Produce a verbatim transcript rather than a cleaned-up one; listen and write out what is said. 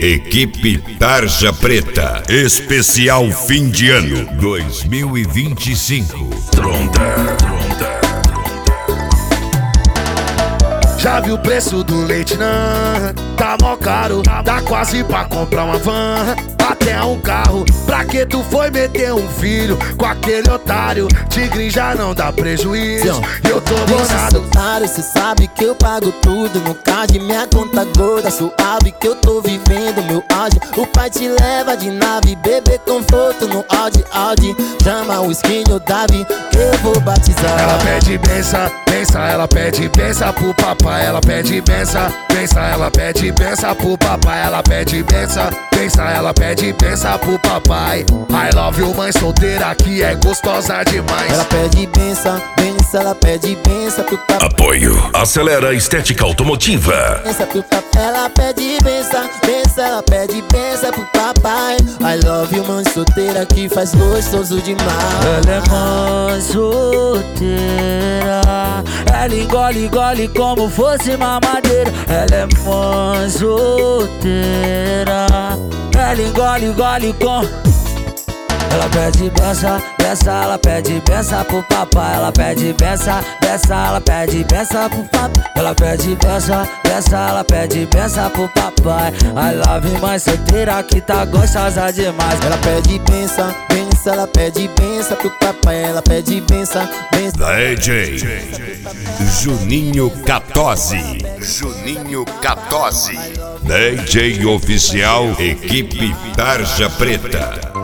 Equipe Tarja Preta. Especial fim de ano dois mil e vinte e cinco. Tronda, tronda. Já viu o preço do leite, não? Tá mó caro, dá quase pra comprar uma van, até um carro. Pra que tu foi meter um filho com aquele otário? Tigre já não dá prejuízo, e eu tô bolado. Otário, cê sabe que eu pago tudo no card, minha conta gorda, suave que eu tô vivendo meu auge. O pai te leva de nave, bebê conforto no Audi, Audi. Chama o skinny Davi, que eu vou batizar. Ela pede benção, benção, ela pede benção pro papai. Ela pede benção, benção, ela pede benção pro papai. Ela pede benção, benção, ela pede benção pro papai. I love you, mãe solteira que é gostosa demais. Ela pede benção, benção, ela pede benção pro papai. Apoio Acelera Estética Automotiva. Benção pro papai. Ela pede benção, benção, ela pede benção pro papai. I love you, mãe solteira que faz gostoso demais. Ela é mãe solteira, ela engole, engole como fosse mamadeira. Ela é mãe solteira, ela engole, engole com... Ela pede benção, benção, ela pede benção pro papai. Ela pede benção, benção, ela pede benção pro papai. Ela pede benção, benção, ela pede benção pro papai. I love you, mãe solteira que tá gostosa demais. Ela pede benção, benção, ela pede benção pro papai. Ela pede benção, benção. D J Juninho Catozzi. Juninho Catozzi. D J oficial, equipe Tarja Preta.